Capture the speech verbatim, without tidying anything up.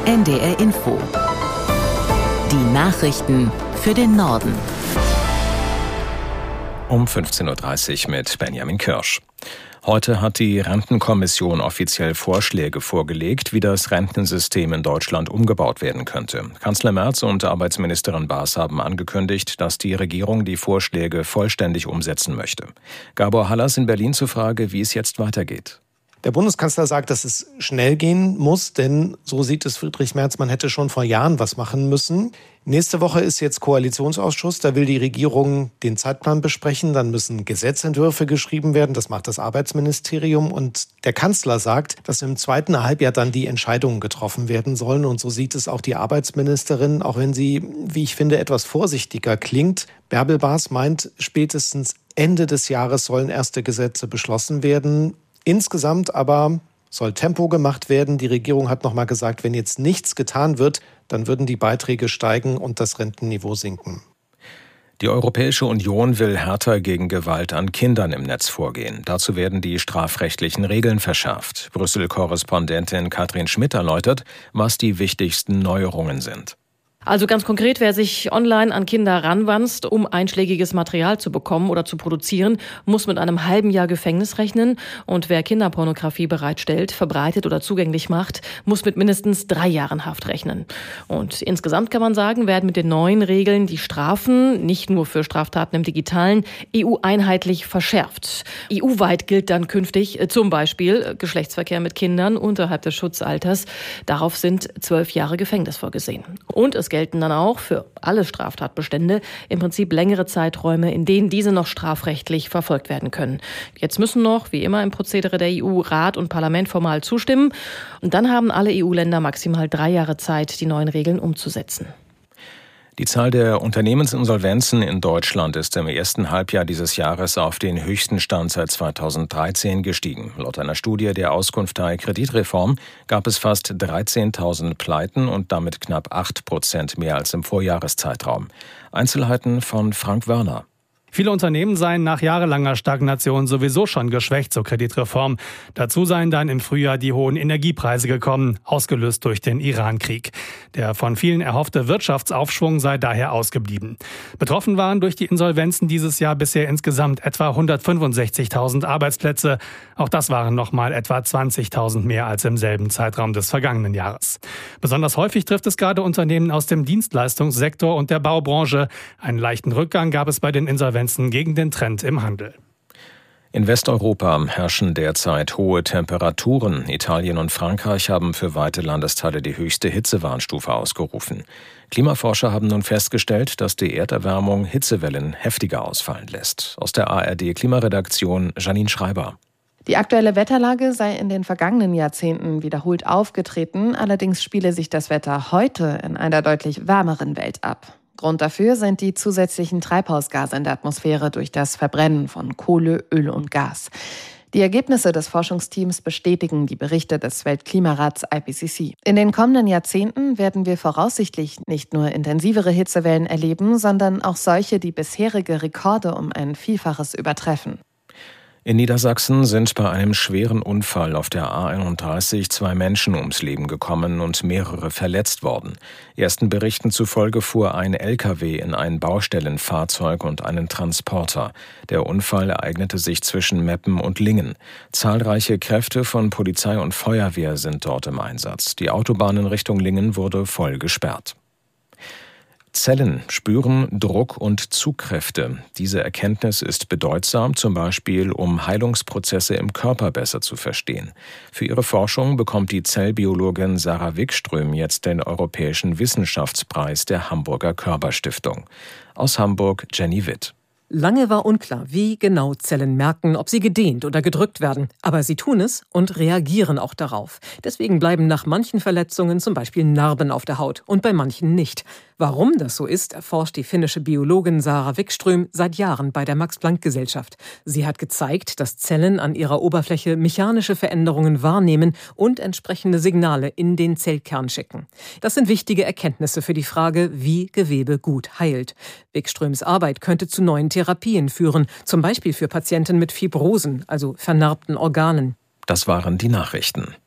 N D R Info. Die Nachrichten für den Norden. Um fünfzehn Uhr dreißig mit Benjamin Kirsch. Heute hat die Rentenkommission offiziell Vorschläge vorgelegt, wie das Rentensystem in Deutschland umgebaut werden könnte. Kanzler Merz und Arbeitsministerin Baas haben angekündigt, dass die Regierung die Vorschläge vollständig umsetzen möchte. Gabor Hallas in Berlin zur Frage, wie es jetzt weitergeht. Der Bundeskanzler sagt, dass es schnell gehen muss, denn so sieht es Friedrich Merz, man hätte schon vor Jahren was machen müssen. Nächste Woche ist jetzt Koalitionsausschuss, da will die Regierung den Zeitplan besprechen, dann müssen Gesetzentwürfe geschrieben werden, das macht das Arbeitsministerium und der Kanzler sagt, dass im zweiten Halbjahr dann die Entscheidungen getroffen werden sollen und so sieht es auch die Arbeitsministerin, auch wenn sie, wie ich finde, etwas vorsichtiger klingt. Bärbel Baas meint, spätestens Ende des Jahres sollen erste Gesetze beschlossen werden. Insgesamt aber soll Tempo gemacht werden. Die Regierung hat noch mal gesagt, wenn jetzt nichts getan wird, dann würden die Beiträge steigen und das Rentenniveau sinken. Die Europäische Union will härter gegen Gewalt an Kindern im Netz vorgehen. Dazu werden die strafrechtlichen Regeln verschärft. Brüssel-Korrespondentin Katrin Schmidt erläutert, was die wichtigsten Neuerungen sind. Also ganz konkret, wer sich online an Kinder ranwanzt, um einschlägiges Material zu bekommen oder zu produzieren, muss mit einem halben Jahr Gefängnis rechnen. Und wer Kinderpornografie bereitstellt, verbreitet oder zugänglich macht, muss mit mindestens drei Jahren Haft rechnen. Und insgesamt kann man sagen, werden mit den neuen Regeln die Strafen, nicht nur für Straftaten im Digitalen, E U-einheitlich verschärft. E U-weit gilt dann künftig zum Beispiel Geschlechtsverkehr mit Kindern unterhalb des Schutzalters. Darauf sind zwölf Jahre Gefängnis vorgesehen. Und es gelten dann auch für alle Straftatbestände im Prinzip längere Zeiträume, in denen diese noch strafrechtlich verfolgt werden können. Jetzt müssen noch, wie immer im Prozedere der E U, Rat und Parlament formal zustimmen. Und dann haben alle E U-Länder maximal drei Jahre Zeit, die neuen Regeln umzusetzen. Die Zahl der Unternehmensinsolvenzen in Deutschland ist im ersten Halbjahr dieses Jahres auf den höchsten Stand seit zweitausenddreizehn gestiegen. Laut einer Studie der Auskunftei Kreditreform gab es fast dreizehntausend Pleiten und damit knapp acht Prozent mehr als im Vorjahreszeitraum. Einzelheiten von Frank Wörner. Viele Unternehmen seien nach jahrelanger Stagnation sowieso schon geschwächt zur Kreditreform. Dazu seien dann im Frühjahr die hohen Energiepreise gekommen, ausgelöst durch den Iran-Krieg. Der von vielen erhoffte Wirtschaftsaufschwung sei daher ausgeblieben. Betroffen waren durch die Insolvenzen dieses Jahr bisher insgesamt etwa hundertfünfundsechzigtausend Arbeitsplätze. Auch das waren nochmal etwa zwanzigtausend mehr als im selben Zeitraum des vergangenen Jahres. Besonders häufig trifft es gerade Unternehmen aus dem Dienstleistungssektor und der Baubranche. Einen leichten Rückgang gab es bei den Insolvenzen gegen den Trend im Handel. In Westeuropa herrschen derzeit hohe Temperaturen. Italien und Frankreich haben für weite Landesteile die höchste Hitzewarnstufe ausgerufen. Klimaforscher haben nun festgestellt, dass die Erderwärmung Hitzewellen heftiger ausfallen lässt. Aus der A R D-Klimaredaktion Janine Schreiber. Die aktuelle Wetterlage sei in den vergangenen Jahrzehnten wiederholt aufgetreten. Allerdings spiele sich das Wetter heute in einer deutlich wärmeren Welt ab. Grund dafür sind die zusätzlichen Treibhausgase in der Atmosphäre durch das Verbrennen von Kohle, Öl und Gas. Die Ergebnisse des Forschungsteams bestätigen die Berichte des Weltklimarats I P C C. In den kommenden Jahrzehnten werden wir voraussichtlich nicht nur intensivere Hitzewellen erleben, sondern auch solche, die bisherige Rekorde um ein Vielfaches übertreffen. In Niedersachsen sind bei einem schweren Unfall auf der A einunddreißig zwei Menschen ums Leben gekommen und mehrere verletzt worden. Ersten Berichten zufolge fuhr ein L K W in ein Baustellenfahrzeug und einen Transporter. Der Unfall ereignete sich zwischen Meppen und Lingen. Zahlreiche Kräfte von Polizei und Feuerwehr sind dort im Einsatz. Die Autobahn in Richtung Lingen wurde voll gesperrt. Zellen spüren Druck und Zugkräfte. Diese Erkenntnis ist bedeutsam, zum Beispiel um Heilungsprozesse im Körper besser zu verstehen. Für ihre Forschung bekommt die Zellbiologin Sarah Wikström jetzt den Europäischen Wissenschaftspreis der Hamburger Körper-Stiftung. Aus Hamburg Jenny Witt. Lange war unklar, wie genau Zellen merken, ob sie gedehnt oder gedrückt werden. Aber sie tun es und reagieren auch darauf. Deswegen bleiben nach manchen Verletzungen zum Beispiel Narben auf der Haut und bei manchen nicht. Warum das so ist, erforscht die finnische Biologin Sarah Wikström seit Jahren bei der Max-Planck-Gesellschaft. Sie hat gezeigt, dass Zellen an ihrer Oberfläche mechanische Veränderungen wahrnehmen und entsprechende Signale in den Zellkern schicken. Das sind wichtige Erkenntnisse für die Frage, wie Gewebe gut heilt. Wikströms Arbeit könnte zu neuen Therapien führen, zum Beispiel für Patienten mit Fibrosen, also vernarbten Organen. Das waren die Nachrichten.